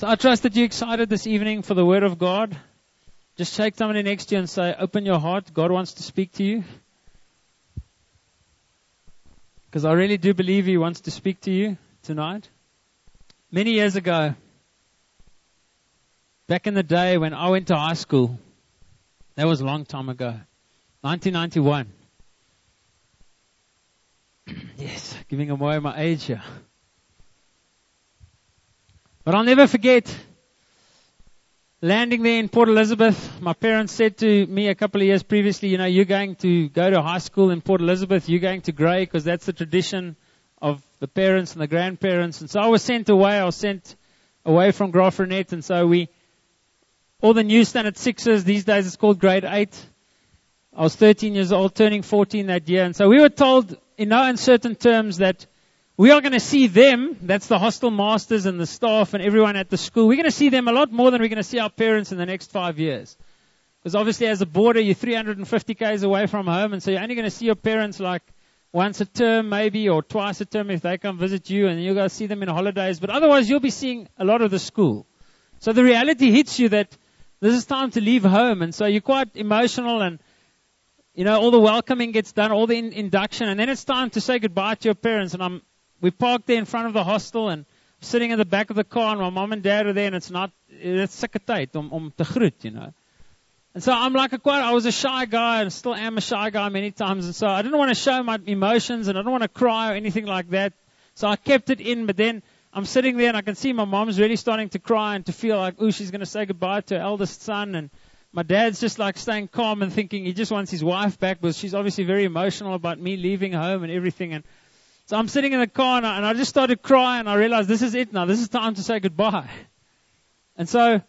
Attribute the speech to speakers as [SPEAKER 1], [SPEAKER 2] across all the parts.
[SPEAKER 1] So I trust that you're excited this evening for the Word of God. Just shake somebody next to you and say, open your heart. God wants to speak to you. Because I really do believe He wants to speak to you tonight. Many years ago, back in the day when I went to high school, that was a long time ago, 1991. Yes, giving away my age here. But I'll never forget landing there in Port Elizabeth. My parents said to me a couple of years previously, you know, you're going to go to high school in Port Elizabeth, you're going to Grey, because that's the tradition of the parents and the grandparents. And so I was sent away. I was sent away from Graaff-Reinet. And so all the new standard 6s, these days it's called grade 8. I was 13 years old, turning 14 that year. And so we were told in no uncertain terms that we are going to see them, that's the hostel masters and the staff and everyone at the school. We're going to see them a lot more than we're going to see our parents in the next 5 years. Because obviously as a boarder, you're 350 k's away from home, and so you're only going to see your parents like once a term maybe, or twice a term if they come visit you, and you'll go see them in holidays. But otherwise you'll be seeing a lot of the school. So the reality hits you that this is time to leave home, and so you're quite emotional, and you know, all the welcoming gets done, all the induction, and then it's time to say goodbye to your parents. And we parked there in front of the hostel, and sitting in the back of the car, and my mom and dad are there, and it's sulke tyd om te groet, you know. And so I'm like I was a shy guy, and still am a shy guy many times, and so I didn't want to show my emotions, and I don't want to cry or anything like that. So I kept it in, but then I'm sitting there, and I can see my mom's really starting to cry and to feel like, ooh, she's going to say goodbye to her eldest son, and my dad's just like staying calm and thinking he just wants his wife back, because she's obviously very emotional about me leaving home and everything. And so I'm sitting in the car, and I just started crying, and I realized this is it now. This is time to say goodbye. And so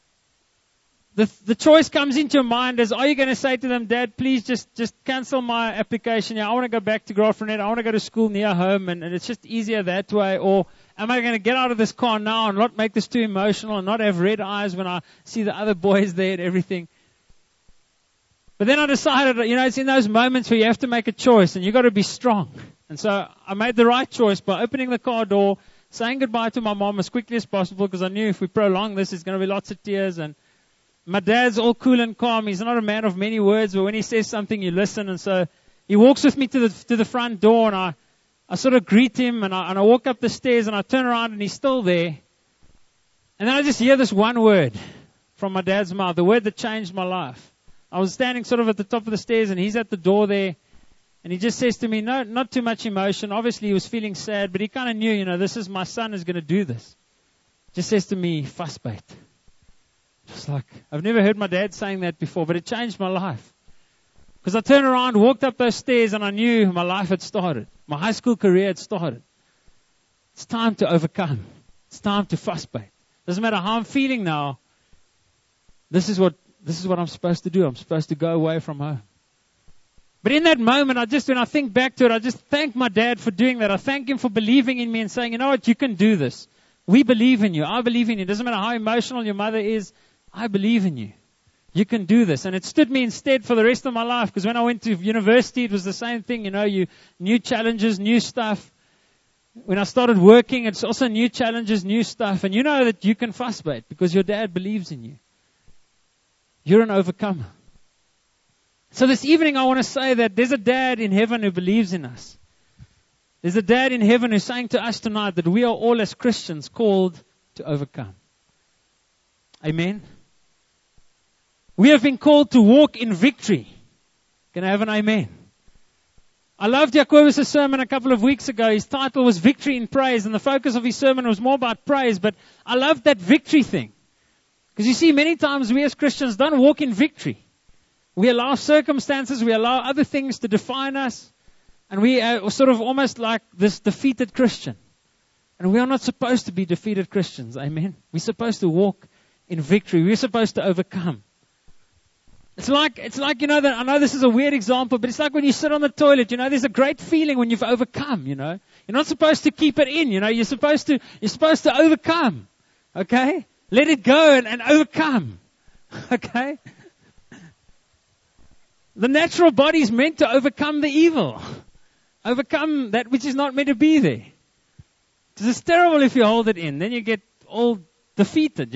[SPEAKER 1] the choice comes into your mind as, are you going to say to them, Dad, please just cancel my application. Yeah, I want to go back to Graaff-Reinet. I want to go to school near home, and it's just easier that way. Or am I going to get out of this car now and not make this too emotional and not have red eyes when I see the other boys there and everything? But then I decided, you know, it's in those moments where you have to make a choice, and you've got to be strong. And so I made the right choice by opening the car door, saying goodbye to my mom as quickly as possible, because I knew if we prolong this, there's going to be lots of tears. And my dad's all cool and calm. He's not a man of many words, but when he says something, you listen. And so he walks with me to the front door, and I sort of greet him, and I walk up the stairs, and I turn around, and he's still there. And then I just hear this one word from my dad's mouth, the word that changed my life. I was standing sort of at the top of the stairs, and he's at the door there. And he just says to me, no, not too much emotion. Obviously, he was feeling sad, but he kind of knew, you know, this is my son is going to do this. Just says to me, vasbyt. Just like, I've never heard my dad saying that before, but it changed my life. Because I turned around, walked up those stairs, and I knew my life had started. My high school career had started. It's time to overcome. It's time to vasbyt. Doesn't matter how I'm feeling now. This is what I'm supposed to do. I'm supposed to go away from home. But in that moment, when I think back to it, I just thank my dad for doing that. I thank him for believing in me and saying, you know what, you can do this. We believe in you. I believe in you. It doesn't matter how emotional your mother is. I believe in you. You can do this. And it stood me in stead for the rest of my life, because when I went to university, it was the same thing. You know, new challenges, new stuff. When I started working, it's also new challenges, new stuff. And you know that you can vasbyt because your dad believes in you. You're an overcomer. So this evening I want to say that there's a dad in heaven who believes in us. There's a dad in heaven who's saying to us tonight that we are all as Christians called to overcome. Amen. We have been called to walk in victory. Can I have an amen? I loved Jacobus' sermon a couple of weeks ago. His title was Victory in Praise, and the focus of his sermon was more about praise, but I loved that victory thing. Because you see, many times we as Christians don't walk in victory. We allow circumstances, we allow other things to define us, and we are sort of almost like this defeated Christian. And we are not supposed to be defeated Christians, amen? We're supposed to walk in victory. We're supposed to overcome. It's like, you know, that I know this is a weird example, but it's like when you sit on the toilet, you know, there's a great feeling when you've overcome, you know. You're not supposed to keep it in, you know, you're supposed to overcome. Okay? Let it go and overcome. Okay? The natural body is meant to overcome the evil. Overcome that which is not meant to be there. Because it's terrible if you hold it in. Then you get all defeated,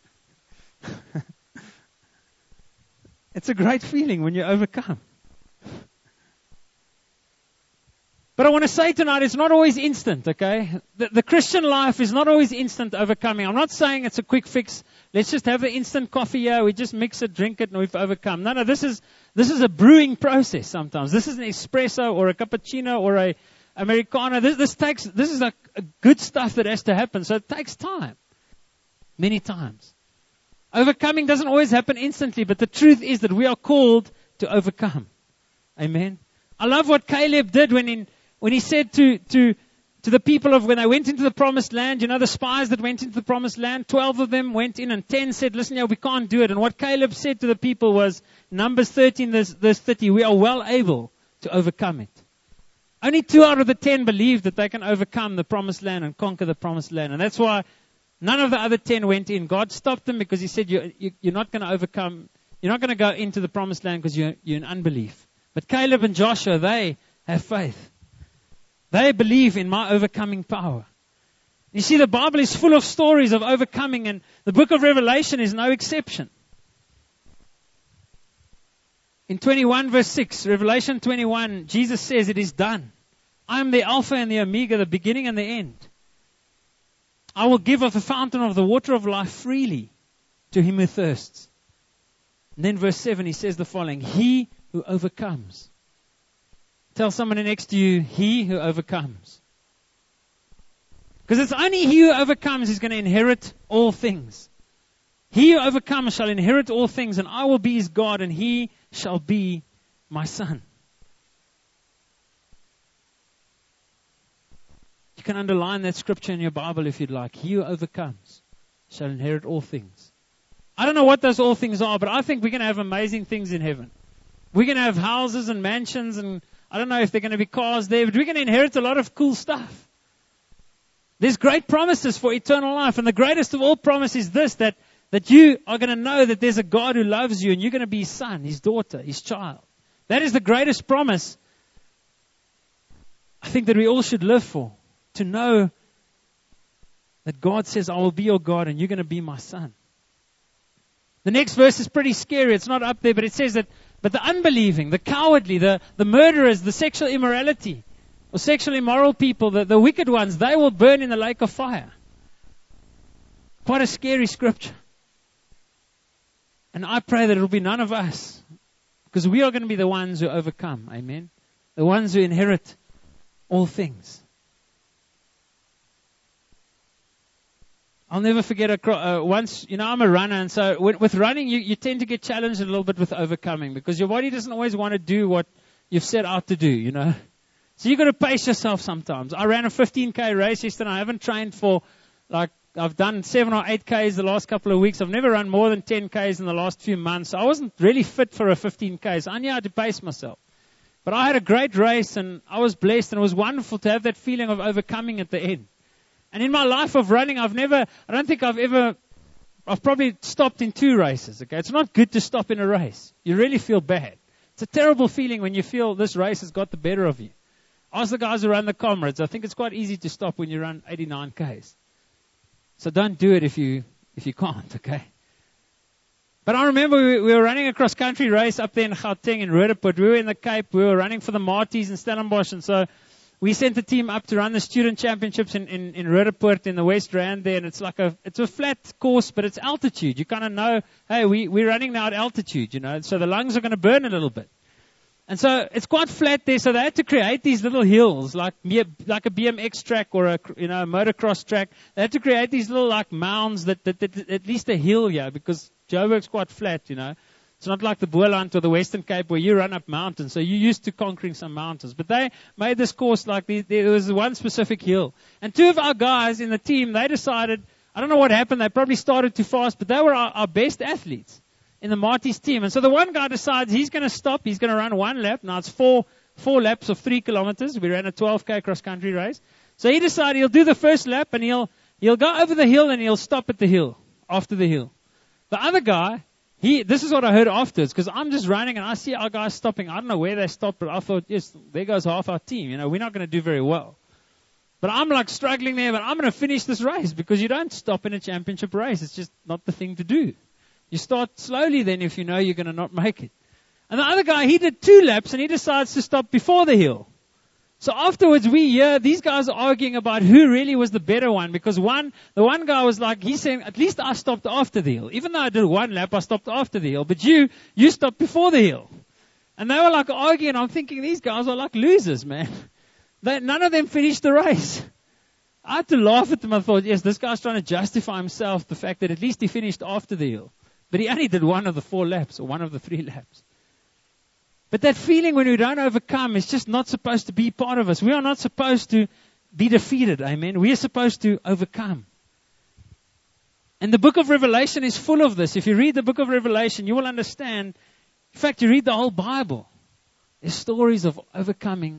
[SPEAKER 1] It's a great feeling when you overcome. But I want to say tonight, it's not always instant, okay? The Christian life is not always instant overcoming. I'm not saying it's a quick fix. Let's just have an instant coffee here. We just mix it, drink it, and we've overcome. No, this is a brewing process sometimes. This is an espresso or a cappuccino or a Americano. This is a good stuff that has to happen. So it takes time. Many times. Overcoming doesn't always happen instantly, but the truth is that we are called to overcome. Amen. I love what Caleb did when he said to the people when they went into the promised land, the spies that went into the promised land, 12 of them went in and 10 said, listen, we can't do it. And what Caleb said to the people was, Numbers 13, verse 30, we are well able to overcome it. Only 2 out of the 10 believed that they can overcome the promised land and conquer the promised land. And that's why none of the other 10 went in. God stopped them because he said, you're not going to overcome, you're not going to go into the promised land because you're in unbelief. But Caleb and Joshua, they have faith. They believe in my overcoming power. You see, the Bible is full of stories of overcoming, and the book of Revelation is no exception. In 21 verse 6, Revelation 21, Jesus says, it is done. I am the Alpha and the Omega, the beginning and the end. I will give of the fountain of the water of life freely to him who thirsts. And then verse 7, he says the following, he who overcomes. Tell someone next to you, he who overcomes. Because it's only he who overcomes is going to inherit all things. He who overcomes shall inherit all things, and I will be his God, and he shall be my son. You can underline that scripture in your Bible if you'd like. He who overcomes shall inherit all things. I don't know what those all things are, but I think we're going to have amazing things in heaven. We're going to have houses and mansions, and I don't know if they're going to be cars there, but we're going to inherit a lot of cool stuff. There's great promises for eternal life, and the greatest of all promises is this, that you are going to know that there's a God who loves you, and you're going to be his son, his daughter, his child. That is the greatest promise I think that we all should live for. To know that God says, I will be your God, and you're going to be my son. The next verse is pretty scary. It's not up there, but it says that, but the unbelieving, the cowardly, the murderers, the sexual immorality, or sexually immoral people, the wicked ones, they will burn in the lake of fire. Quite a scary scripture. And I pray that it will be none of us, because we are going to be the ones who overcome. Amen. The ones who inherit all things. I'll never forget once, I'm a runner, and so with running, you tend to get challenged a little bit with overcoming, because your body doesn't always want to do what you've set out to do, So you've got to pace yourself sometimes. I ran a 15K race yesterday. I haven't trained for, I've done 7 or 8 Ks the last couple of weeks. I've never run more than 10 Ks in the last few months. I wasn't really fit for a 15K, so I knew how to pace myself. But I had a great race, and I was blessed, and it was wonderful to have that feeling of overcoming at the end. And in my life of running, I've probably stopped in 2 races, okay? It's not good to stop in a race. You really feel bad. It's a terrible feeling when you feel this race has got the better of you. Ask the guys who run the Comrades. I think it's quite easy to stop when you run 89 Ks. So don't do it if you can't, okay? But I remember we were running a cross-country race up there in Gauteng in Roodepoort. We were in the Cape. We were running for the Marties in Stellenbosch, and so we sent a team up to run the student championships in Roodepoort in the West Rand there, and it's a flat course, but it's altitude. You kind of know, hey, we're running now at altitude, so the lungs are going to burn a little bit. And so it's quite flat there, so they had to create these little hills, like a BMX track or a motocross track. They had to create these little mounds that at least a hill here, because Joburg's quite flat, It's not like the Boland or the Western Cape where you run up mountains. So you're used to conquering some mountains. But they made this course there was one specific hill. And 2 of our guys in the team, they decided, I don't know what happened, they probably started too fast, but they were our best athletes in the Marty's team. And so the one guy decides he's going to stop, he's going to run 1 lap. Now it's 4 laps of 3 kilometers. We ran a 12K cross-country race. So he decided he'll do the first lap, and he'll go over the hill, and he'll stop at the hill, after the hill. The other guy, this is what I heard afterwards, because I'm just running and I see our guys stopping. I don't know where they stopped, but I thought, yes, there goes half our team. We're not going to do very well. But I'm like struggling there, but I'm going to finish this race, because you don't stop in a championship race. It's just not the thing to do. You start slowly then if you know you're going to not make it. And the other guy, he did 2 laps and he decides to stop before the hill. So afterwards we hear these guys are arguing about who really was the better one, because the one guy was like, he's saying, at least I stopped after the hill. Even though I did 1 lap, I stopped after the hill. But you stopped before the hill. And they were like arguing. I'm thinking these guys are like losers, man. None of them finished the race. I had to laugh at them. I thought, yes, this guy's trying to justify himself, the fact that at least he finished after the hill. But he only did 1 of the 4 laps, or 1 of the 3 laps. But that feeling when we don't overcome is just not supposed to be part of us. We are not supposed to be defeated. Amen. We are supposed to overcome. And the book of Revelation is full of this. If you read the book of Revelation, you will understand. In fact, you read the whole Bible. There's stories of overcoming.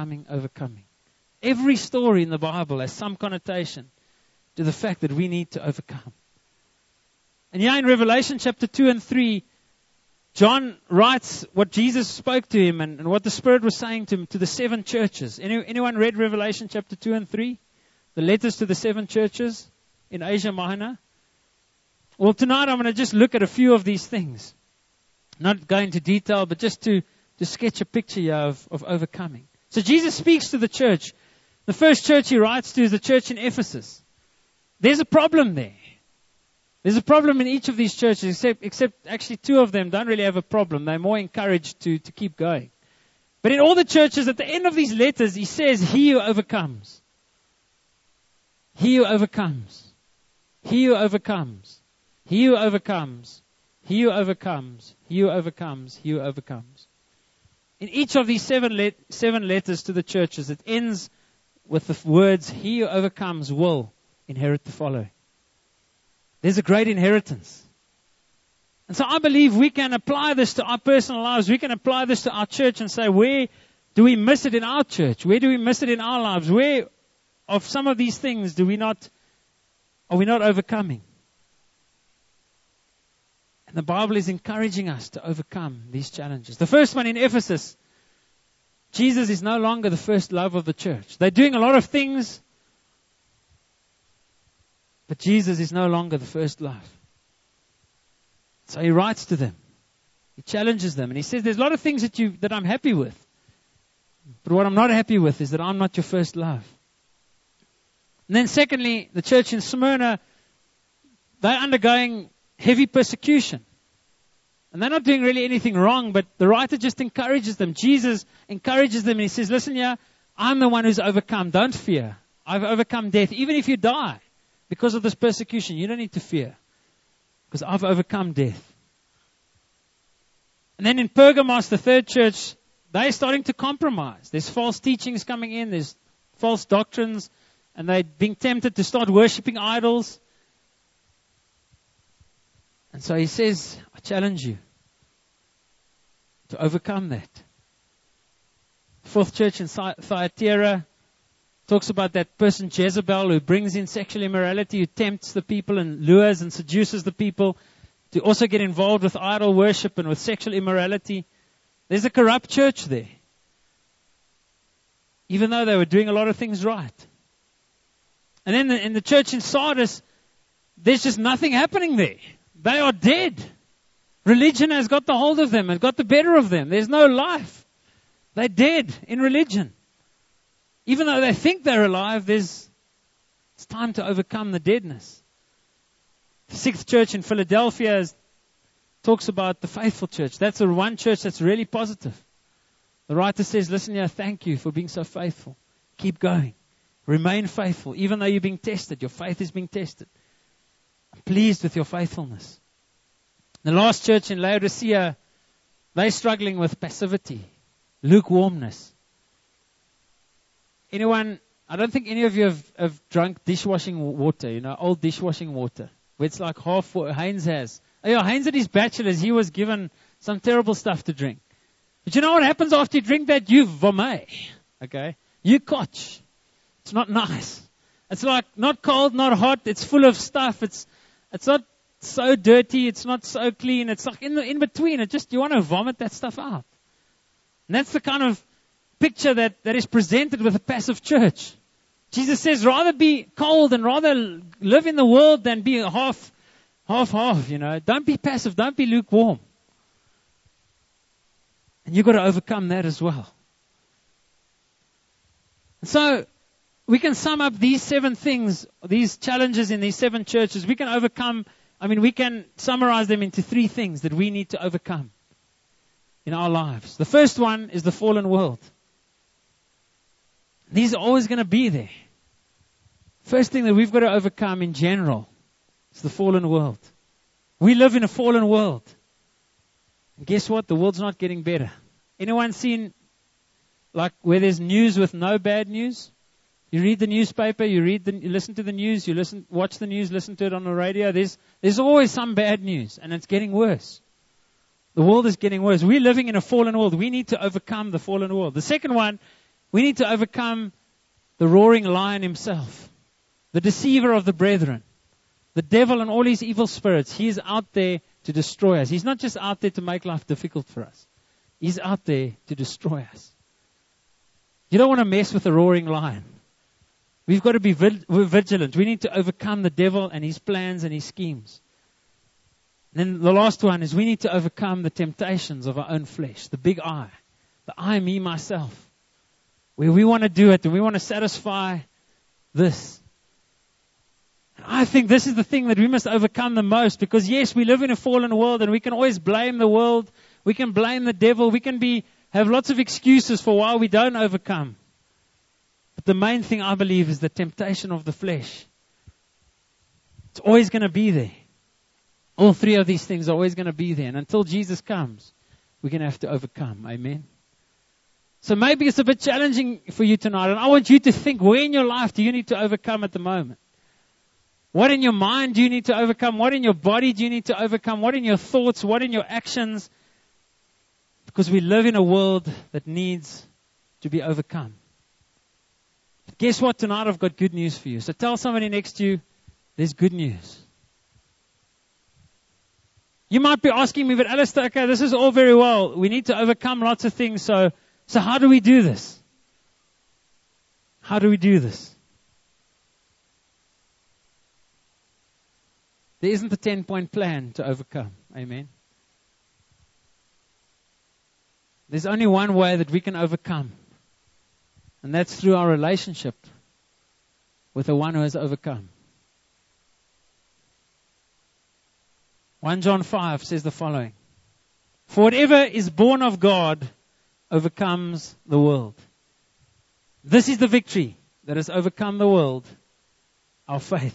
[SPEAKER 1] Every story in the Bible has some connotation to the fact that we need to overcome. And in Revelation chapter 2 and 3, John writes what Jesus spoke to him and what the Spirit was saying to him, to the 7 churches. Anyone read Revelation chapter 2 and 3? The letters to the 7 churches in Asia Minor? Well, tonight I'm going to just look at a few of these things. Not go into detail, but just to sketch a picture here of overcoming. So Jesus speaks to the church. The first church he writes to is the church in Ephesus. There's a problem there. There's a problem in each of these churches, except actually 2 of them don't really have a problem. They're more encouraged to keep going. But in all the churches, at the end of these letters, he says, he who overcomes. He who overcomes. He who overcomes. He who overcomes. He who overcomes. He who overcomes. He who overcomes. In each of these 7 letters to the churches, it ends with the words, he who overcomes will inherit the following. There's a great inheritance. And so I believe we can apply this to our personal lives. We can apply this to our church and say, where do we miss it in our church? Where do we miss it in our lives? Where of some of these things are we not overcoming? And the Bible is encouraging us to overcome these challenges. The first one in Ephesus, Jesus is no longer the first love of the church. They're doing a lot of things, but Jesus is no longer the first love. So he writes to them. He challenges them. And he says, there's a lot of things that I'm happy with. But what I'm not happy with is that I'm not your first love. And then secondly, the church in Smyrna, they're undergoing heavy persecution. And they're not doing really anything wrong, but the writer just encourages them. Jesus encourages them and he says, listen here, I'm the one who's overcome. Don't fear. I've overcome death. Even if you die because of this persecution, you don't need to fear. Because I've overcome death. And then in Pergamos, the third church, they're starting to compromise. There's false teachings coming in. There's false doctrines. And they're being tempted to start worshipping idols. And so he says, I challenge you to overcome that. Fourth church in Thyatira talks about that person Jezebel who brings in sexual immorality, who tempts the people and lures and seduces the people to also get involved with idol worship and with sexual immorality. There's a corrupt church there. Even though they were doing a lot of things right. And then in the church in Sardis, there's just nothing happening there. They are dead. Religion has got the hold of them, has got the better of them. There's no life. They're dead in religion. Even though they think they're alive, it's time to overcome the deadness. The sixth church in Philadelphia talks about the faithful church. That's the one church that's really positive. The writer says, listen here, thank you for being so faithful. Keep going. Remain faithful. Even though you're being tested, your faith is being tested. I'm pleased with your faithfulness. The last church in Laodicea, they're struggling with passivity, lukewarmness. Anyone, I don't think any of you have drunk dishwashing water, old dishwashing water, where it's like half what Heinz has. Heinz at his bachelor's, he was given some terrible stuff to drink. But you know what happens after you drink that? You vomit. Okay? You kotch. It's not nice. It's like not cold, not hot. It's full of stuff. It's not so dirty. It's not so clean. It's like in between. You want to vomit that stuff out. And that's the kind of picture that is presented with a passive church. Jesus says, rather be cold and rather live in the world than be half, you know. Don't be passive. Don't be lukewarm. And you've got to overcome that as well. So, we can sum up these 7 things, these challenges in these 7 churches. We can summarize them into 3 things that we need to overcome in our lives. The first one is the fallen world. These are always going to be there. First thing that we've got to overcome in general is the fallen world. We live in a fallen world. And guess what? The world's not getting better. Anyone seen like where there's news with no bad news? You read the newspaper, you listen to the news, watch the news, listen to it on the radio. There's always some bad news, and it's getting worse. The world is getting worse. We're living in a fallen world. We need to overcome the fallen world. The second one, we need to overcome the roaring lion himself, the deceiver of the brethren, the devil and all his evil spirits. He is out there to destroy us. He's not just out there to make life difficult for us. He's out there to destroy us. You don't want to mess with the roaring lion. We've got to be vigilant. We need to overcome the devil and his plans and his schemes. And then the last one is we need to overcome the temptations of our own flesh, the big I, the I, me, myself. Where we want to do it and we want to satisfy this. And I think this is the thing that we must overcome the most, because yes, we live in a fallen world and we can always blame the world. We can blame the devil. We can have lots of excuses for why we don't overcome. But the main thing I believe is the temptation of the flesh. It's always going to be there. All 3 of these things are always going to be there. And until Jesus comes, we're going to have to overcome. Amen. So maybe it's a bit challenging for you tonight. And I want you to think, where in your life do you need to overcome at the moment? What in your mind do you need to overcome? What in your body do you need to overcome? What in your thoughts? What in your actions? Because we live in a world that needs to be overcome. But guess what? Tonight I've got good news for you. So tell somebody next to you, there's good news. You might be asking me, but Alistair, okay, this is all very well. We need to overcome lots of things. So how do we do this? How do we do this? There isn't a 10-point plan to overcome. Amen. There's only one way that we can overcome. And that's through our relationship with the one who has overcome. 1 John 5 says the following. For whatever is born of God overcomes the world. This is the victory that has overcome the world, our faith.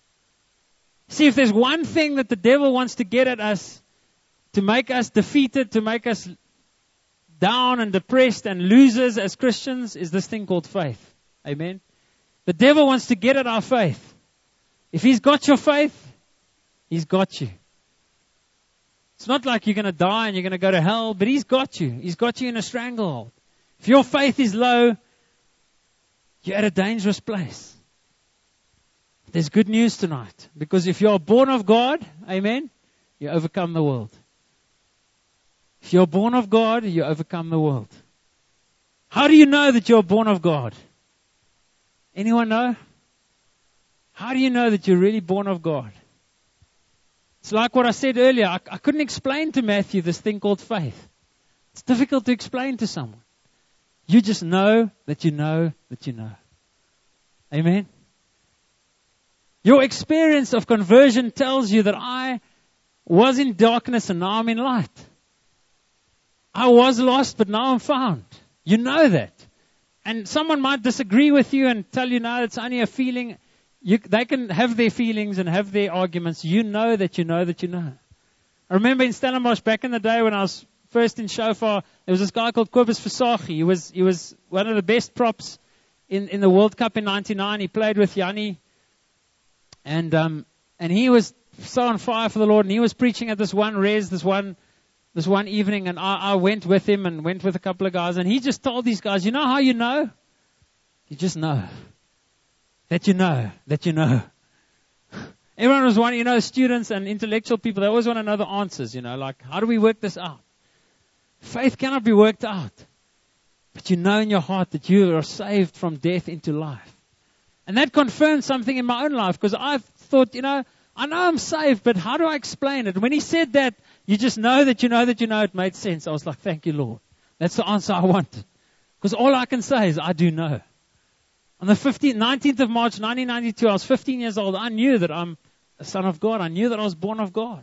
[SPEAKER 1] See, if there's one thing that the devil wants to get at us, to make us defeated, to make us down and depressed and losers as Christians, is this thing called faith. Amen. The devil wants to get at our faith. If he's got your faith, he's got you. It's not like you're going to die and you're going to go to hell, but he's got you. He's got you in a stranglehold. If your faith is low, you're at a dangerous place. There's good news tonight. Because if you're born of God, amen, you overcome the world. If you're born of God, you overcome the world. How do you know that you're born of God? Anyone know? How do you know that you're really born of God? It's like what I said earlier. I couldn't explain to Matthew this thing called faith. It's difficult to explain to someone. You just know that you know that you know. Amen? Your experience of conversion tells you that I was in darkness and now I'm in light. I was lost, but now I'm found. You know that. And someone might disagree with you and tell you, no, it's only a feeling. They can have their feelings and have their arguments. You know that you know that you know. I remember in Stellenbosch back in the day when I was first in Shofar, there was this guy called Kobus Versace. He was one of the best props in the World Cup in 99. He played with Yanni. And he was so on fire for the Lord. And he was preaching at this one evening. And I went with him and went with a couple of guys. And he just told these guys, you know how you know? You just know. That you know. Everyone was wanting, students and intellectual people, they always want to know the answers, like, how do we work this out? Faith cannot be worked out. But you know in your heart that you are saved from death into life. And that confirmed something in my own life, because I thought, I know I'm saved, but how do I explain it? And when he said that, you just know that you know that you know, it made sense. I was like, thank you, Lord. That's the answer I wanted. Because all I can say is, I do know. On the 19th of March, 1992, I was 15 years old. I knew that I'm a son of God. I knew that I was born of God.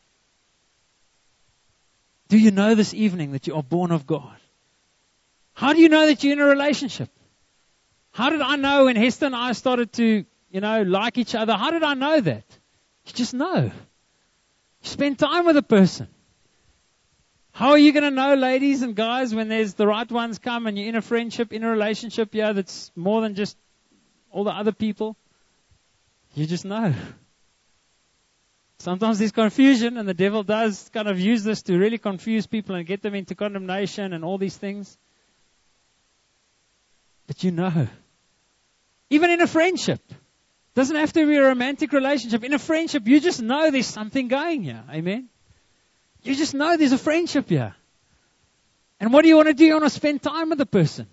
[SPEAKER 1] Do you know this evening that you are born of God? How do you know that you're in a relationship? How did I know when Hester and I started to, like each other? How did I know that? You just know. You spend time with a person. How are you going to know, ladies and guys, when there's the right ones come and you're in a friendship, in a relationship, that's more than just all the other people? You just know. Sometimes there's confusion, and the devil does kind of use this to really confuse people and get them into condemnation and all these things. But you know. Even in a friendship. Doesn't have to be a romantic relationship. In a friendship, you just know there's something going here. Amen? You just know there's a friendship here. And what do you want to do? You want to spend time with the person.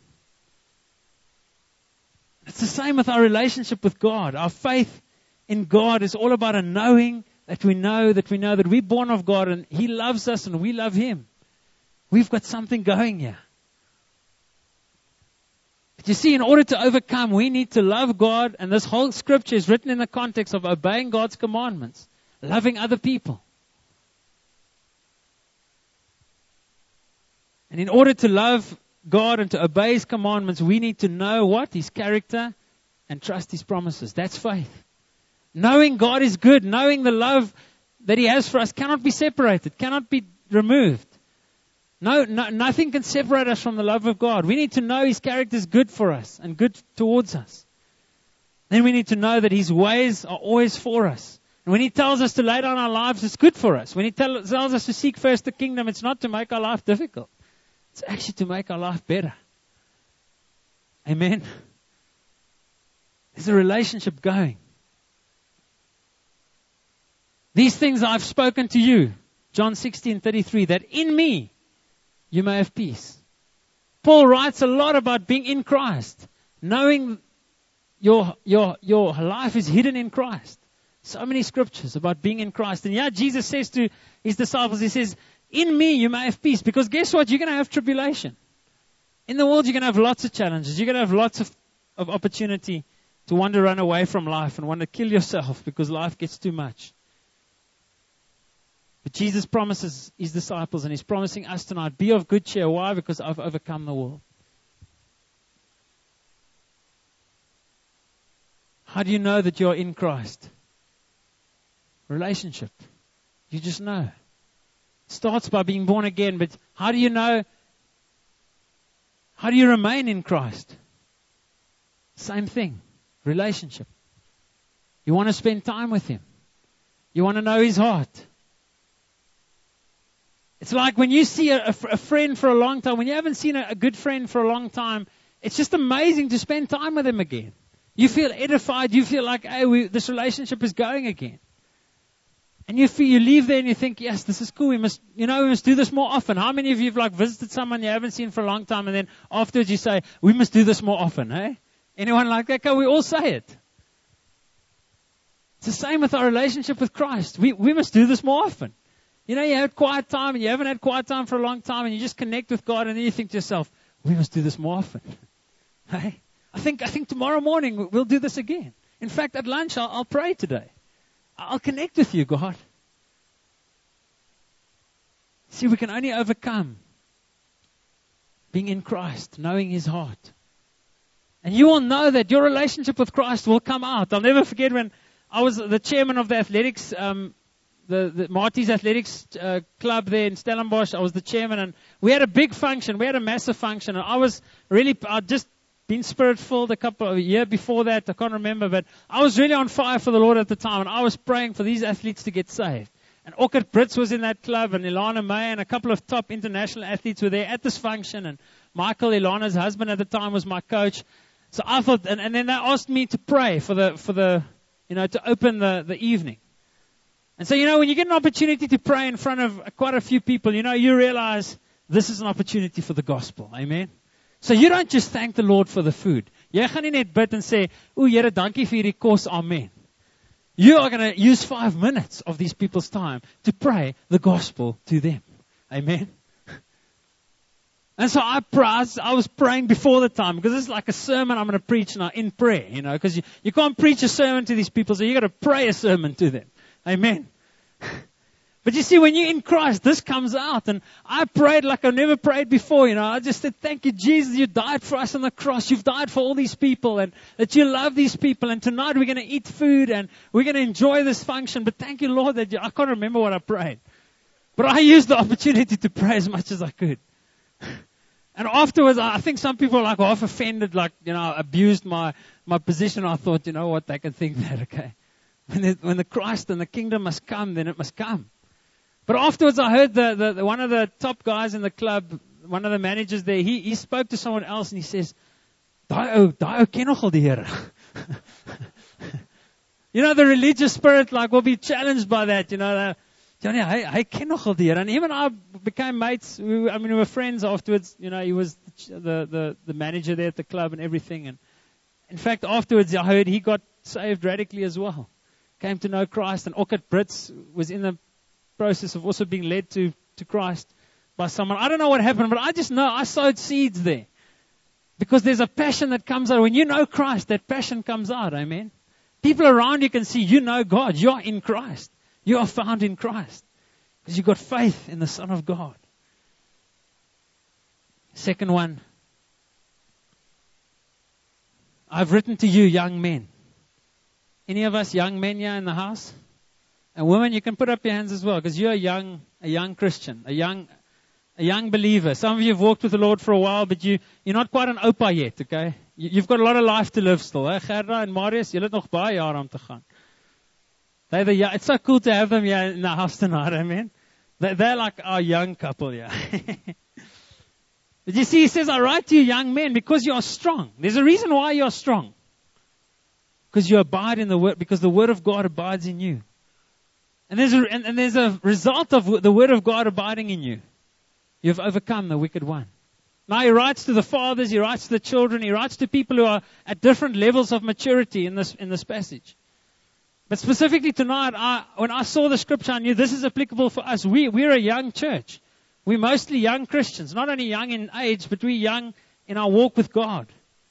[SPEAKER 1] It's the same with our relationship with God. Our faith in God is all about a knowing that we know that we're born of God and He loves us and we love Him. We've got something going here. But you see, in order to overcome, we need to love God, and this whole scripture is written in the context of obeying God's commandments, loving other people. And in order to love God and to obey His commandments, we need to know what? His character, and trust His promises. That's faith. Knowing God is good, knowing the love that He has for us cannot be separated, cannot be removed. Nothing can separate us from the love of God. We need to know His character is good for us and good towards us. Then we need to know that His ways are always for us. And when He tells us to lay down our lives, it's good for us. When He tells us to seek first the kingdom, it's not to make our life difficult. It's actually to make our life better. Amen. There's a relationship going. These things I've spoken to you, John 16:33, that in me you may have peace. Paul writes a lot about being in Christ, knowing your life is hidden in Christ. So many scriptures about being in Christ. And Jesus says to His disciples, He says, in me you may have peace. Because guess what? You're going to have tribulation. In the world you're going to have lots of challenges. You're going to have lots of opportunity to want to run away from life and want to kill yourself because life gets too much. But Jesus promises His disciples, and He's promising us tonight, be of good cheer. Why? Because I've overcome the world. How do you know that you're in Christ? Relationship. You just know. It starts by being born again, but how do you know? How do you remain in Christ? Same thing. Relationship. You want to spend time with Him. You want to know His heart. It's like when you see a friend for a long time, when you haven't seen a good friend for a long time, it's just amazing to spend time with them again. You feel edified. You feel like, hey, this relationship is going again. And you leave there and you think, yes, this is cool. We must do this more often. How many of you have visited someone you haven't seen for a long time, and then afterwards you say, we must do this more often, eh? Anyone like that? Can we all say it? It's the same with our relationship with Christ. We must do this more often. You had quiet time and you haven't had quiet time for a long time, and you just connect with God, and then you think to yourself, we must do this more often. Hey? I think tomorrow morning we'll do this again. In fact, at lunch I'll pray today. I'll connect with you, God. See, we can only overcome being in Christ, knowing His heart. And you will know that your relationship with Christ will come out. I'll never forget when I was the chairman of the athletics, the Marty's Athletics Club there in Stellenbosch. I was the chairman, and we had a big function. We had a massive function. And I'd just been Spirit-filled a year before that. I can't remember, but I was really on fire for the Lord at the time, and I was praying for these athletes to get saved. And Orchid Brits was in that club, and Ilana May, and a couple of top international athletes were there at this function, and Michael, Ilana's husband at the time, was my coach. So I thought, and then they asked me to pray for the to open the evening. And so, when you get an opportunity to pray in front of quite a few people, you realize this is an opportunity for the gospel. Amen. So you don't just thank the Lord for the food. Jy gaan nie net bid en sê, o Here, dankie vir hierdie kos, amen. You are going to use 5 minutes of these people's time to pray the gospel to them. Amen. And so I was praying before the time, because this is like a sermon I'm going to preach now in prayer, because you can't preach a sermon to these people, so you got to pray a sermon to them. Amen. But you see, when you're in Christ, this comes out. And I prayed like I've never prayed before, I just said, thank you, Jesus, you died for us on the cross. You've died for all these people, and that you love these people. And tonight we're going to eat food, and we're going to enjoy this function. But thank you, Lord, that I can't remember what I prayed. But I used the opportunity to pray as much as I could. And afterwards, I think some people are like half offended, like, abused my position. I thought, you know what, they can think that, okay. When the Christ and the kingdom must come, then it must come. But afterwards, I heard the one of the top guys in the club, one of the managers there, he spoke to someone else and he says, Daai ou ken nogal die Here. The religious spirit will be challenged by that, Johnny, hy ken nogal die Here. And him and I became mates. We were friends afterwards. He was the manager there at the club and everything. And in fact, afterwards, I heard he got saved radically as well. Came to know Christ, and Ockett Brits was in the process of also being led to Christ by someone. I don't know what happened, but I just know I sowed seeds there. Because there's a passion that comes out. When you know Christ, that passion comes out. Amen. People around you can see you know God. You're in Christ. You are found in Christ. Because you've got faith in the Son of God. Second one. I've written to you, young men. Any of us young men here in the house? And women, you can put up your hands as well, because you're a young Christian, a young believer. Some of you have walked with the Lord for a while, but you're not quite an opa yet, okay? You've got a lot of life to live still. Gerda and Marius, julle het nog baie jare om te gaan. It's so cool to have them here in the house tonight, amen? They're like our young couple, yeah. But you see, he says, I write to you young men because you are strong. There's a reason why you are strong. Because you abide in the Word, because the Word of God abides in you. And there's a result of the Word of God abiding in you. You've overcome the wicked one. Now he writes to the fathers, he writes to the children, he writes to people who are at different levels of maturity in this passage. But specifically tonight, when I saw the scripture, I knew this is applicable for us. We're a young church. We're mostly young Christians. Not only young in age, but we're young in our walk with God.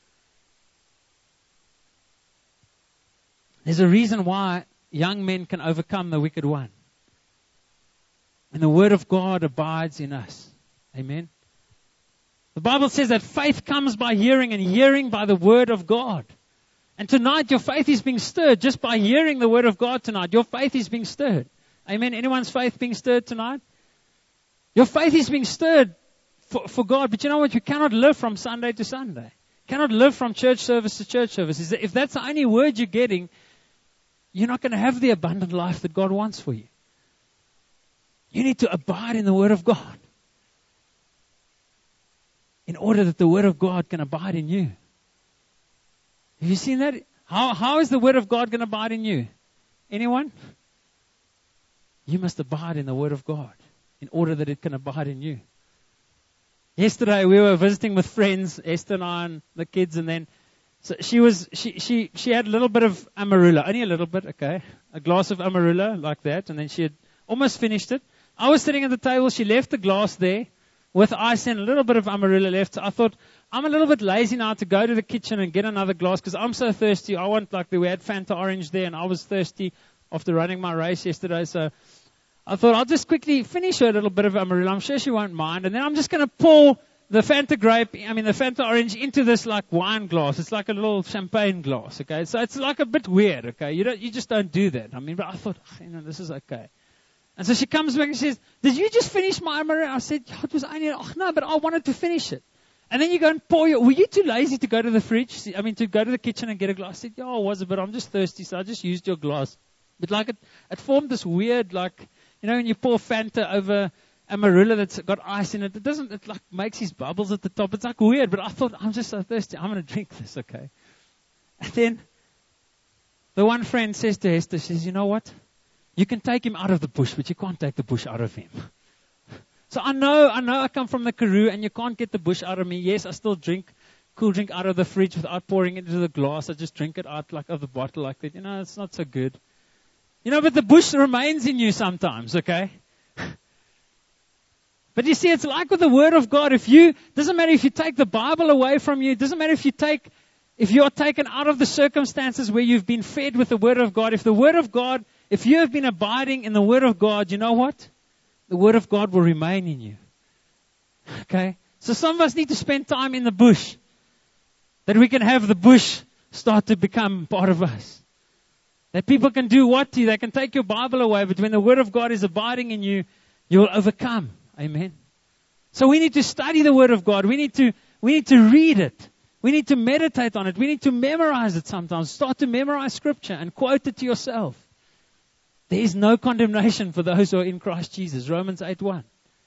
[SPEAKER 1] There's a reason why young men can overcome the wicked one. And the Word of God abides in us. Amen. The Bible says that faith comes by hearing, and hearing by the Word of God. And tonight your faith is being stirred just by hearing the Word of God tonight. Your faith is being stirred. Amen. Anyone's faith being stirred tonight? Your faith is being stirred for God. But you know what? You cannot live from Sunday to Sunday. You cannot live from church service to church service. If that's the only word you're getting, you're not going to have the abundant life that God wants for you. You need to abide in the Word of God in order that the Word of God can abide in you. Have you seen that? How is the Word of God going to abide in you? Anyone? You must abide in the Word of God in order that it can abide in you. Yesterday we were visiting with friends, Esther and I and the kids, and then so she had a little bit of amarula, only a little bit, okay, a glass of amarula like that, and then she had almost finished it. I was sitting at the table, she left the glass there with ice and a little bit of amarula left. So I thought, I'm a little bit lazy now to go to the kitchen and get another glass because I'm so thirsty. I want, we had Fanta orange there and I was thirsty after running my race yesterday. So I thought I'll just quickly finish her a little bit of amarula. I'm sure she won't mind. And then I'm just going to pour the Fanta orange into this wine glass. It's like a little champagne glass, okay? So it's a bit weird, okay? You just don't do that. but I thought, this is okay. And so she comes back and she says, did you just finish my amarula? I said, it was only, no, but I wanted to finish it. And then you go and pour were you too lazy to go to the fridge? To go to the kitchen and get a glass? I said, yeah, I was, but I'm just thirsty, so I just used your glass. But it formed this weird, when you pour Fanta over amarula that's got ice in it, it makes these bubbles at the top. It's weird, but I thought, I'm just so thirsty. I'm going to drink this, okay? And then the one friend says to Esther, she says, you know what? You can take him out of the bush, but you can't take the bush out of him. So I know I come from the Karoo and you can't get the bush out of me. Yes, I still drink cool drink out of the fridge without pouring it into the glass. I just drink it out like of the bottle like that. It's not so good. But the bush remains in you sometimes, okay? But you see, it's like with the Word of God. Doesn't matter if you take the Bible away from you. It doesn't matter if you are taken out of the circumstances where you've been fed with the Word of God. If you have been abiding in the Word of God, you know what? The Word of God will remain in you. Okay? So some of us need to spend time in the bush, that we can have the bush start to become part of us. That people can do what to you? They can take your Bible away, but when the Word of God is abiding in you, you will overcome. Amen. So we need to study the Word of God. We need to read it. We need to meditate on it. We need to memorize it sometimes. Start to memorize Scripture and quote it to yourself. There is no condemnation for those who are in Christ Jesus. Romans 8:1.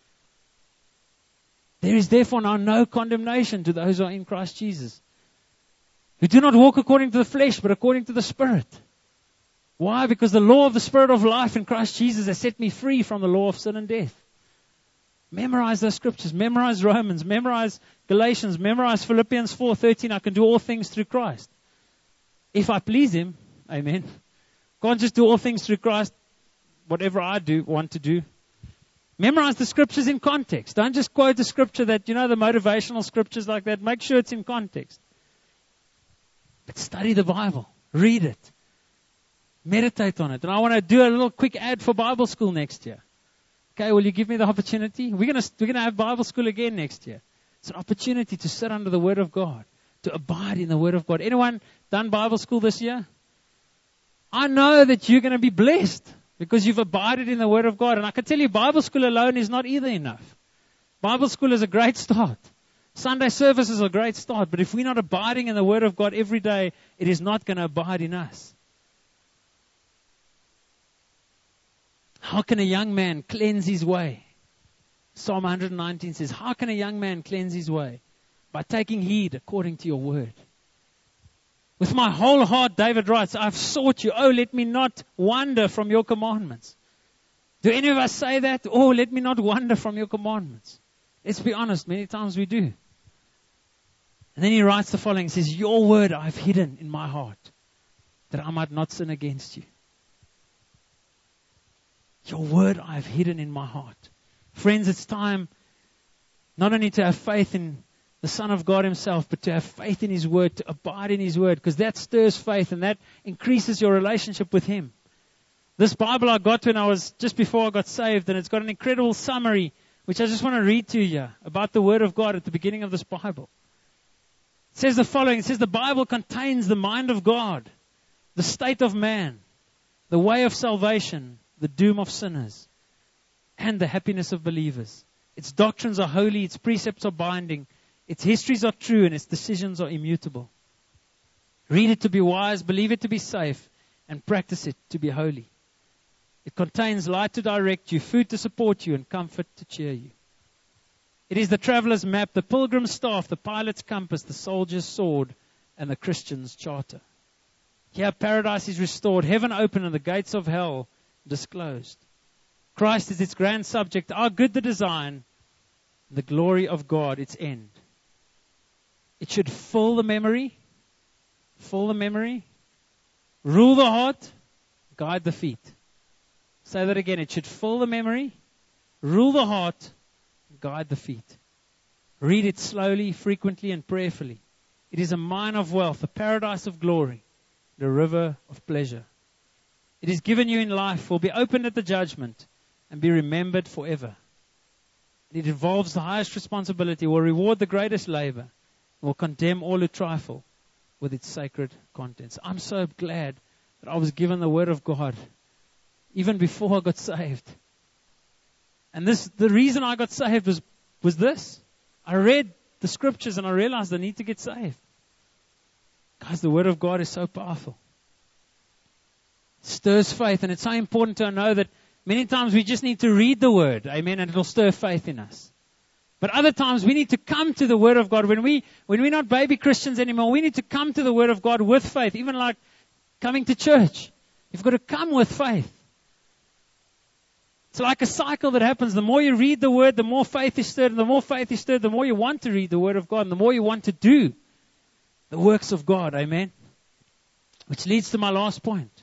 [SPEAKER 1] There is therefore now no condemnation to those who are in Christ Jesus, who do not walk according to the flesh, but according to the Spirit. Why? Because the law of the Spirit of life in Christ Jesus has set me free from the law of sin and death. Memorize those scriptures. Memorize Romans. Memorize Galatians. Memorize Philippians 4:13. I can do all things through Christ. If I please Him. Amen. Can't just do all things through Christ, whatever I want to do. Memorize the scriptures in context. Don't just quote the scripture that, the motivational scriptures like that. Make sure it's in context. But study the Bible. Read it. Meditate on it. And I want to do a little quick ad for Bible school next year. Okay, will you give me the opportunity? We're gonna have Bible school again next year. It's an opportunity to sit under the Word of God, to abide in the Word of God. Anyone done Bible school this year? I know that you're going to be blessed because you've abided in the Word of God. And I can tell you, Bible school alone is not either enough. Bible school is a great start. Sunday service is a great start. But if we're not abiding in the Word of God every day, it is not going to abide in us. How can a young man cleanse his way? Psalm 119 says, how can a young man cleanse his way? By taking heed according to your word. With my whole heart, David writes, I've sought you. Oh, let me not wander from your commandments. Do any of us say that? Oh, let me not wander from your commandments. Let's be honest, many times we do. And then he writes the following. He says, your word I've hidden in my heart, that I might not sin against you. Your word I've hidden in my heart. Friends, it's time not only to have faith in the Son of God Himself, but to have faith in His word, to abide in His word, because that stirs faith and that increases your relationship with Him. This Bible I got when I was just before I got saved, and it's got an incredible summary, which I just want to read to you about the Word of God at the beginning of this Bible. It says the following. It says the Bible contains the mind of God, the state of man, the way of salvation, the doom of sinners, and the happiness of believers. Its doctrines are holy, its precepts are binding, its histories are true, and its decisions are immutable. Read it to be wise, believe it to be safe, and practice it to be holy. It contains light to direct you, food to support you, and comfort to cheer you. It is the traveler's map, the pilgrim's staff, the pilot's compass, the soldier's sword, and the Christian's charter. Here paradise is restored, heaven open, and the gates of hell disclosed. Christ is its grand subject, our good the design, the glory of God its end. It should fill the memory, rule the heart, guide the feet. Say that again. It should fill the memory, rule the heart, guide the feet. Read it slowly, frequently, and prayerfully. It is a mine of wealth, a paradise of glory, the river of pleasure. It is given you in life, will be opened at the judgment, and be remembered forever. It involves the highest responsibility, will reward the greatest labor, and will condemn all who trifle with its sacred contents. I'm so glad that I was given the Word of God even before I got saved. And the reason I got saved was this. I read the scriptures and I realized I need to get saved. Guys, the Word of God is so powerful. It stirs faith, and it's so important to know that many times we just need to read the Word, amen, and it'll stir faith in us. But other times we need to come to the Word of God. When we're not baby Christians anymore, we need to come to the Word of God with faith, even like coming to church. You've got to come with faith. It's like a cycle that happens. The more you read the Word, the more faith is stirred. And the more faith is stirred, the more you want to read the Word of God. And the more you want to do The works of God. Amen. Which leads to my last point.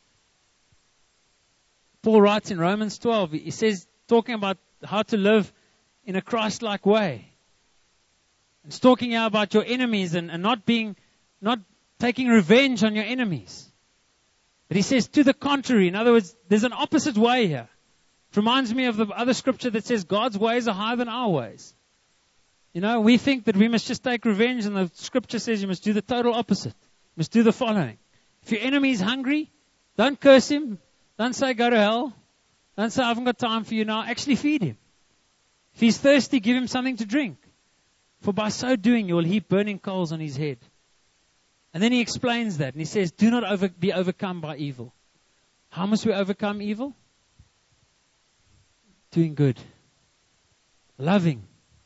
[SPEAKER 1] Paul writes in Romans 12, he says, talking about how to live in a Christ-like way. It's talking here about your enemies and not taking revenge on your enemies. But he says, to the contrary. In other words, there's an opposite way here. It reminds me of the other scripture that says God's ways are higher than our ways. You know, we think that we must just take revenge, and the scripture says you must do the total opposite. You must do the following. If your enemy is hungry, don't curse him. Don't say go to hell. Don't say I haven't got time for you now. Actually feed him. If he's thirsty, give him something to drink. For by so doing, you will heap burning coals on his head. And then he explains that. And he says, do not be overcome by evil. How must we overcome evil? Doing good. Loving.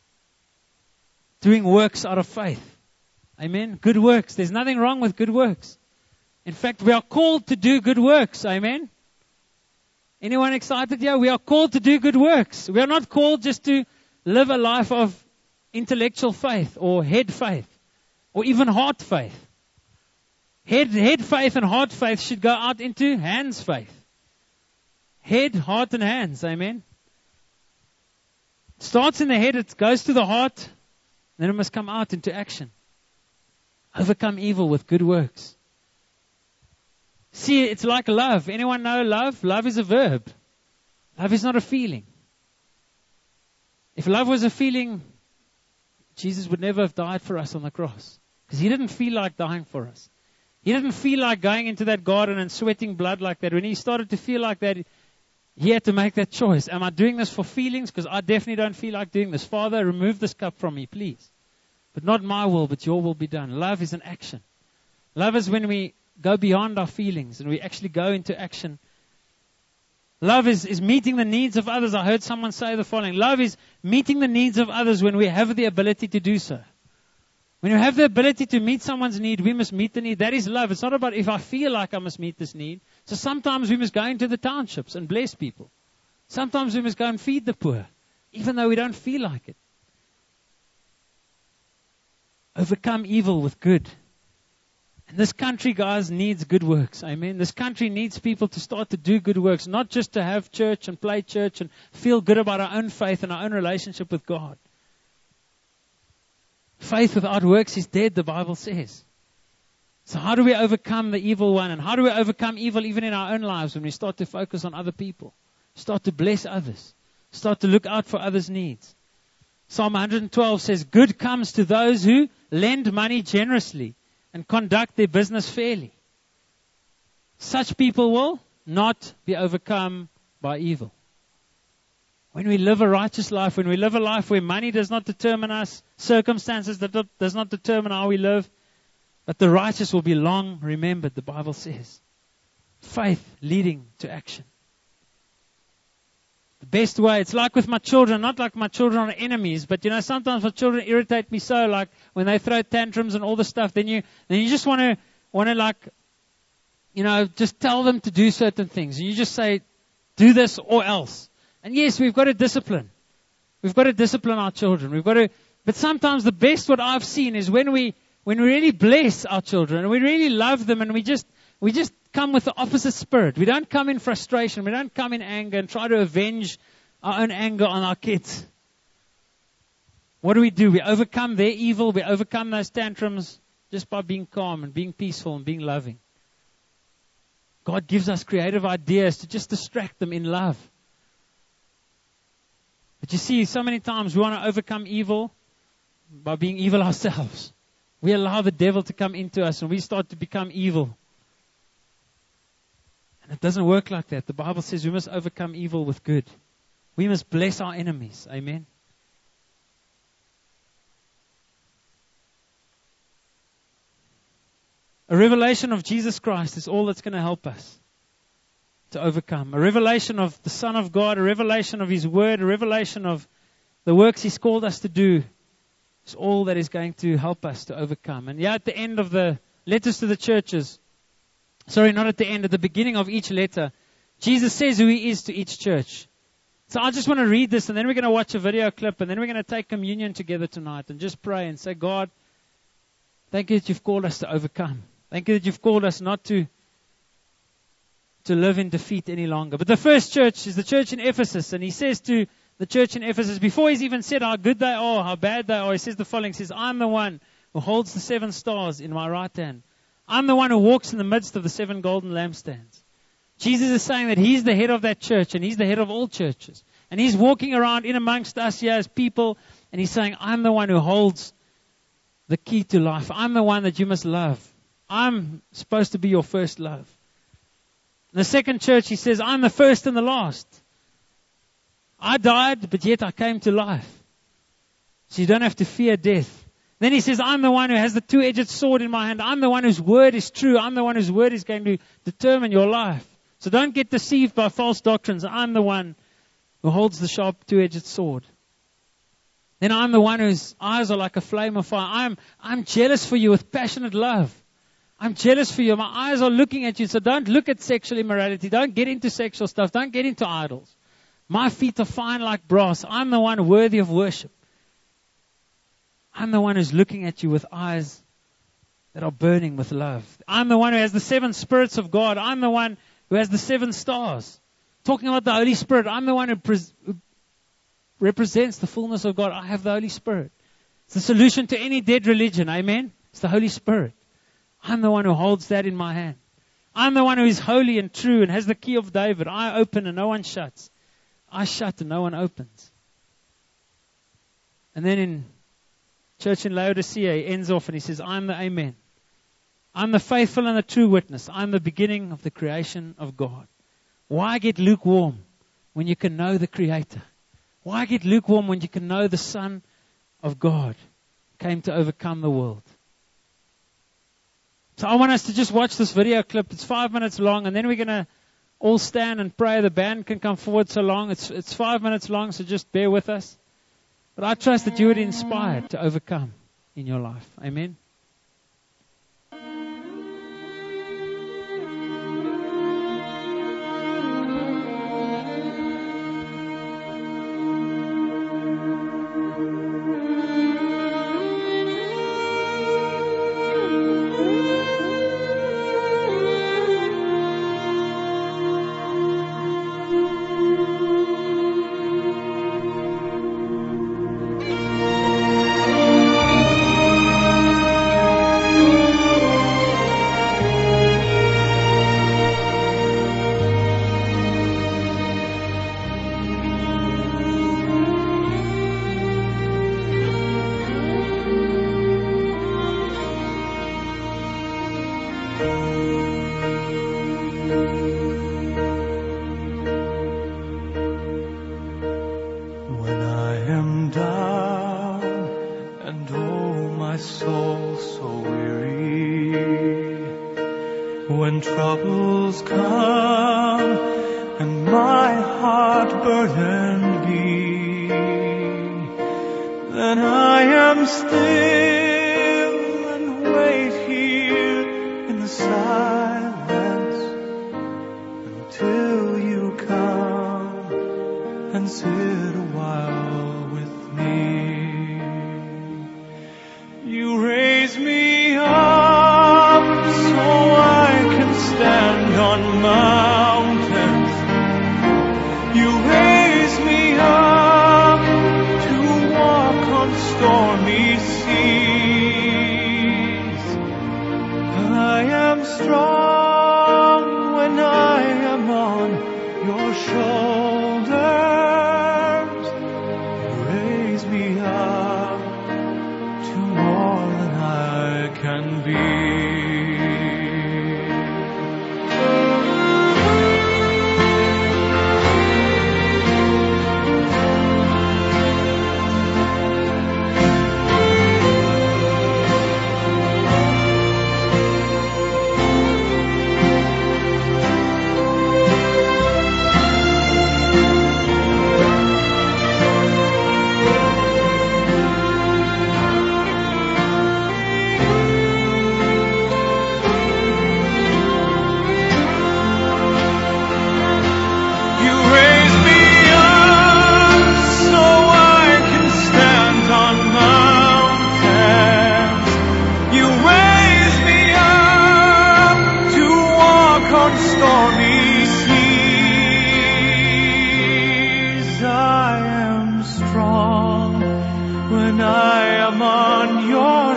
[SPEAKER 1] Doing works out of faith. Amen. Good works. There's nothing wrong with good works. In fact, we are called to do good works. Amen. Anyone excited here? We are called to do good works. We are not called just to live a life of intellectual faith or head faith or even heart faith. Head faith and heart faith should go out into hands faith. Head, heart, and hands. Amen. It starts in the head, it goes to the heart, then it must come out into action. Overcome evil with good works. See, it's like love. Anyone know love? Love is a verb. Love is not a feeling. If love was a feeling, Jesus would never have died for us on the cross. Because He didn't feel like dying for us. He didn't feel like going into that garden and sweating blood like that. When He started to feel like that, He had to make that choice. Am I doing this for feelings? Because I definitely don't feel like doing this. Father, remove this cup from me, please. But not my will, but your will be done. Love is an action. Love is when we go beyond our feelings and we actually go into action. Love is meeting the needs of others. I heard someone say the following. Love is meeting the needs of others when we have the ability to do so. When you have the ability to meet someone's need, we must meet the need. That is love. It's not about if I feel like I must meet this need. So sometimes we must go into the townships and bless people. Sometimes we must go and feed the poor, even though we don't feel like it. Overcome evil with good. And this country, guys, needs good works. Amen. This country needs people to start to do good works, not just to have church and play church and feel good about our own faith and our own relationship with God. Faith without works is dead, the Bible says. So how do we overcome the evil one? And how do we overcome evil even in our own lives when we start to focus on other people? Start to bless others. Start to look out for others' needs. Psalm 112 says, good comes to those who lend money generously and conduct their business fairly. Such people will not be overcome by evil. When we live a righteous life, when we live a life where money does not determine us, circumstances does not determine how we live, but the righteous will be long remembered, the Bible says. Faith leading to action. The best way, it's like with my children, not like my children are enemies, but sometimes my children irritate me so, like when they throw tantrums and all this stuff, then you just want to just tell them to do certain things. And you just say, do this or else. And yes, we've got to discipline. We've got to discipline our children. But sometimes the best what I've seen is when we really bless our children and we really love them and we just come with the opposite spirit. We don't come in frustration. We don't come in anger and try to avenge our own anger on our kids. What do? We overcome their evil. We overcome those tantrums just by being calm and being peaceful and being loving. God gives us creative ideas to just distract them in love. But you see, so many times we want to overcome evil by being evil ourselves. We allow the devil to come into us and we start to become evil. And it doesn't work like that. The Bible says we must overcome evil with good. We must bless our enemies. Amen. A revelation of Jesus Christ is all that's going to help us to overcome. A revelation of the Son of God, a revelation of His Word, a revelation of the works He's called us to do is all that is going to help us to overcome. And at the end of the letters to the churches, not at the end, at the beginning of each letter, Jesus says who He is to each church. So I just want to read this and then we're going to watch a video clip and then we're going to take communion together tonight and just pray and say, God, Thank you that you've called us to overcome. Thank you that you've called us not to live in defeat any longer. But the first church is the church in Ephesus, and he says to the church in Ephesus, before he's even said how good they are, how bad they are, he says the following, he says, I'm the one who holds the 7 stars in my right hand. I'm the one who walks in the midst of the 7 golden lampstands. Jesus is saying that he's the head of that church, and he's the head of all churches. And he's walking around in amongst us here as people, and he's saying, I'm the one who holds the key to life. I'm the one that you must love. I'm supposed to be your first love. In the second church, he says, I'm the first and the last. I died, but yet I came to life. So you don't have to fear death. Then he says, I'm the one who has the 2-edged sword in my hand. I'm the one whose word is true. I'm the one whose word is going to determine your life. So don't get deceived by false doctrines. I'm the one who holds the sharp 2-edged sword. Then I'm the one whose eyes are like a flame of fire. I'm jealous for you with passionate love. I'm jealous for you. My eyes are looking at you. So don't look at sexual immorality. Don't get into sexual stuff. Don't get into idols. My feet are fine like brass. I'm the one worthy of worship. I'm the one who's looking at you with eyes that are burning with love. I'm the one who has the 7 spirits of God. I'm the one who has the 7 stars. Talking about the Holy Spirit, I'm the one who represents the fullness of God. I have the Holy Spirit. It's the solution to any dead religion. Amen? It's the Holy Spirit. I'm the one who holds that in my hand. I'm the one who is holy and true and has the key of David. I open and no one shuts. I shut and no one opens. And then in church in Laodicea, he ends off and he says, I'm the Amen. I'm the faithful and the true witness. I'm the beginning of the creation of God. Why get lukewarm when you can know the Creator? Why get lukewarm when you can know the Son of God came to overcome the world? So I want us to just watch this video clip. It's 5 minutes long, and then we're going to all stand and pray. The band can come forward so long. It's 5 minutes long, so just bear with us. But I trust that you would be inspired to overcome in your life. Amen.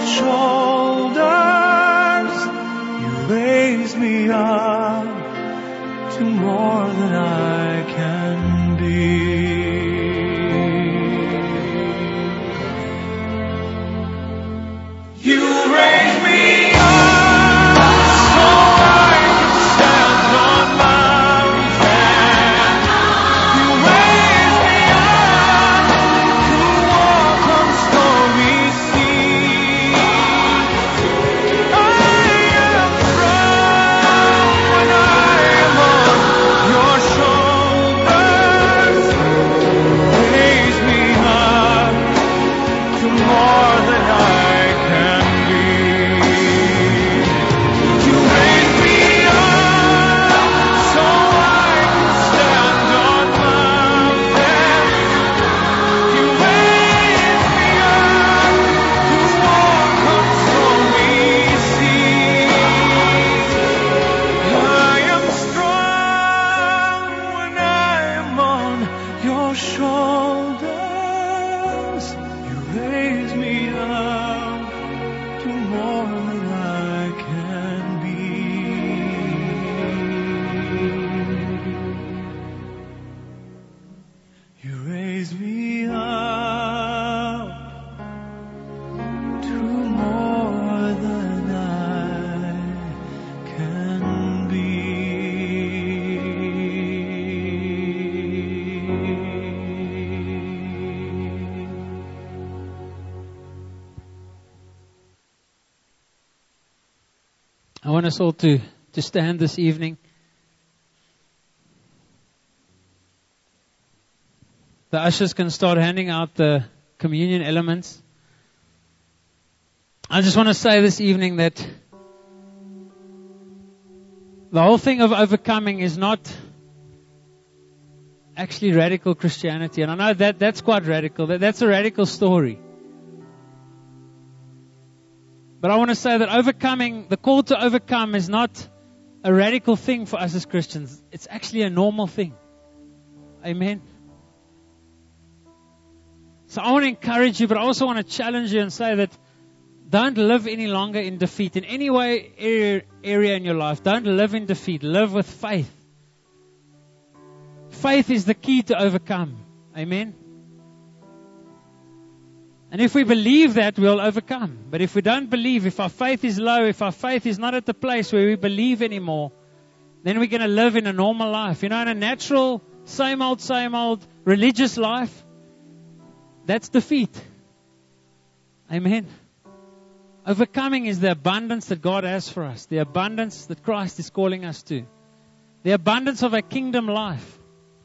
[SPEAKER 2] shoulders, you raise me up to more than I can be. You raise me up so I can stand on mountains. You raise me up to walk on stormy seas. I am strong when I am on your shoulders. Raise me up to more than I can be. You raise me up so I can stand on mountains. You raise me up to walk on stormy seas. I am strong when I am on your shoulders. You raise me up to more than I can be. You raise me up to more than I can be.
[SPEAKER 1] I want us all to stand this evening. The ushers can start handing out the communion elements. I just want to say this evening that the whole thing of overcoming is not actually radical Christianity. And I know that's quite radical. That's a radical story. But I want to say that overcoming, the call to overcome is not a radical thing for us as Christians. It's actually a normal thing. Amen. So I want to encourage you, but I also want to challenge you and say that don't live any longer in defeat. In any way, area in your life, don't live in defeat. Live with faith. Faith is the key to overcome. Amen. And if we believe that, we'll overcome. But if we don't believe, if our faith is low, if our faith is not at the place where we believe anymore, then we're going to live in a normal life. You know, in a natural, same old religious life, that's defeat. Amen. Overcoming is the abundance that God has for us. The abundance that Christ is calling us to. The abundance of a kingdom life.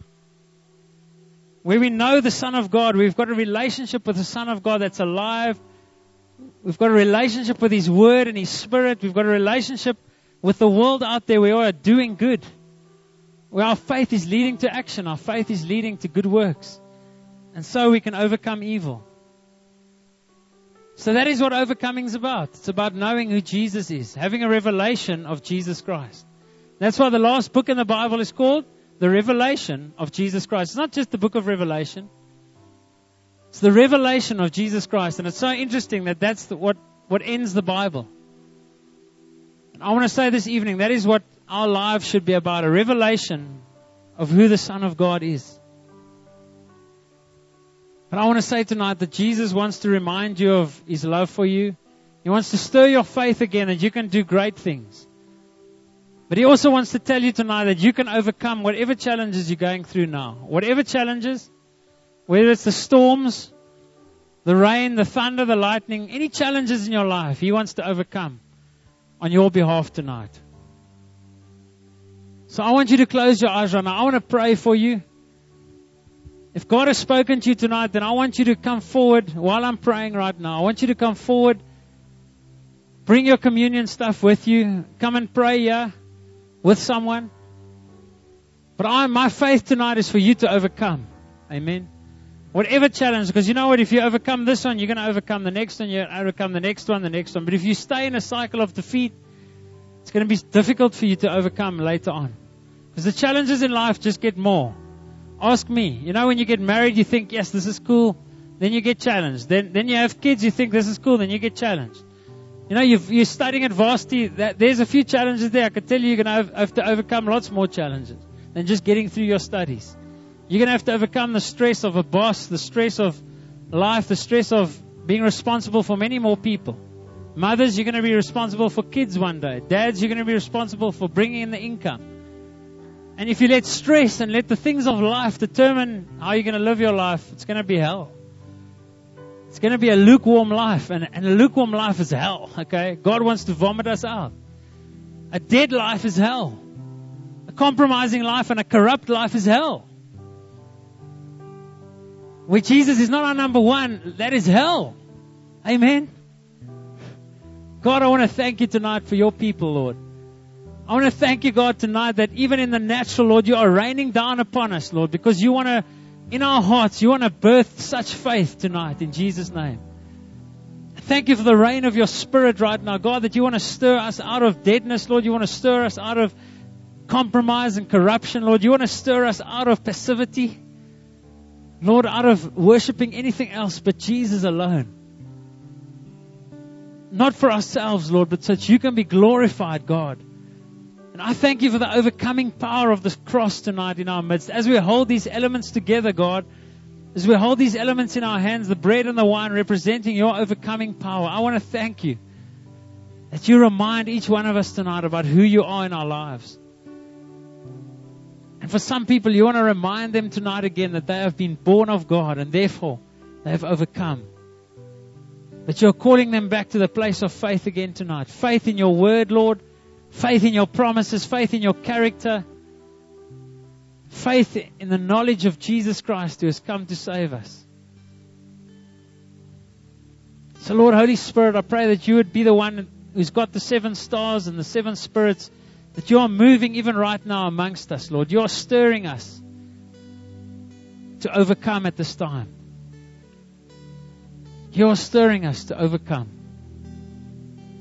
[SPEAKER 1] Where we know the Son of God, we've got a relationship with the Son of God that's alive. We've got a relationship with His Word and His Spirit. We've got a relationship with the world out there where we are doing good. Where our faith is leading to action. Our faith is leading to good works. And so we can overcome evil. So that is what overcoming is about. It's about knowing who Jesus is. Having a revelation of Jesus Christ. That's why the last book in the Bible is called the revelation of Jesus Christ. It's not just the book of Revelation. It's the revelation of Jesus Christ. And it's so interesting that that's what ends the Bible. And I want to say this evening, that is what our lives should be about. A revelation of who the Son of God is. But I want to say tonight that Jesus wants to remind you of His love for you. He wants to stir your faith again that you can do great things. But He also wants to tell you tonight that you can overcome whatever challenges you're going through now. Whatever challenges, whether it's the storms, the rain, the thunder, the lightning, any challenges in your life, He wants to overcome on your behalf tonight. So I want you to close your eyes right now. I want to pray for you. If God has spoken to you tonight, then I want you to come forward while I'm praying right now. I want you to come forward. Bring your communion stuff with you. Come and pray here with someone. But my faith tonight is for you to overcome. Amen. Whatever challenge, because you know what? If you overcome this one, you're going to overcome the next one. You're going to overcome the next one, the next one. But if you stay in a cycle of defeat, it's going to be difficult for you to overcome later on. Because the challenges in life just get more. Ask me. You know, when you get married, you think, yes, this is cool. Then you get challenged. Then you have kids, you think this is cool. Then you get challenged. You know, you're studying at varsity. There's a few challenges there. I can tell you, you're going to have to overcome lots more challenges than just getting through your studies. You're going to have to overcome the stress of a boss, the stress of life, the stress of being responsible for many more people. Mothers, you're going to be responsible for kids one day. Dads, you're going to be responsible for bringing in the income. And if you let stress and let the things of life determine how you're going to live your life, it's going to be hell. It's going to be a lukewarm life, and a lukewarm life is hell, okay? God wants to vomit us out. A dead life is hell. A compromising life and a corrupt life is hell. Where Jesus is not our number one, that is hell. Amen? God, I want to thank you tonight for your people, Lord. I want to thank you, God, tonight that even in the natural, Lord, you are raining down upon us, Lord, because you want to, in our hearts, you want to birth such faith tonight in Jesus' name. Thank you for the rain of your Spirit right now, God, that you want to stir us out of deadness, Lord. You want to stir us out of compromise and corruption, Lord. You want to stir us out of passivity, Lord, out of worshiping anything else but Jesus alone. Not for ourselves, Lord, but so that you can be glorified, God. And I thank you for the overcoming power of the cross tonight in our midst. As we hold these elements together, God, as we hold these elements in our hands, the bread and the wine representing your overcoming power, I want to thank you that you remind each one of us tonight about who you are in our lives. And for some people, you want to remind them tonight again that they have been born of God and therefore they have overcome. But you're calling them back to the place of faith again tonight. Faith in your word, Lord. Faith in your promises. Faith in your character. Faith in the knowledge of Jesus Christ who has come to save us. So Lord, Holy Spirit, I pray that you would be the one who's got the 7 stars and the 7 spirits, that you are moving even right now amongst us, Lord. You are stirring us to overcome at this time. You are stirring us to overcome.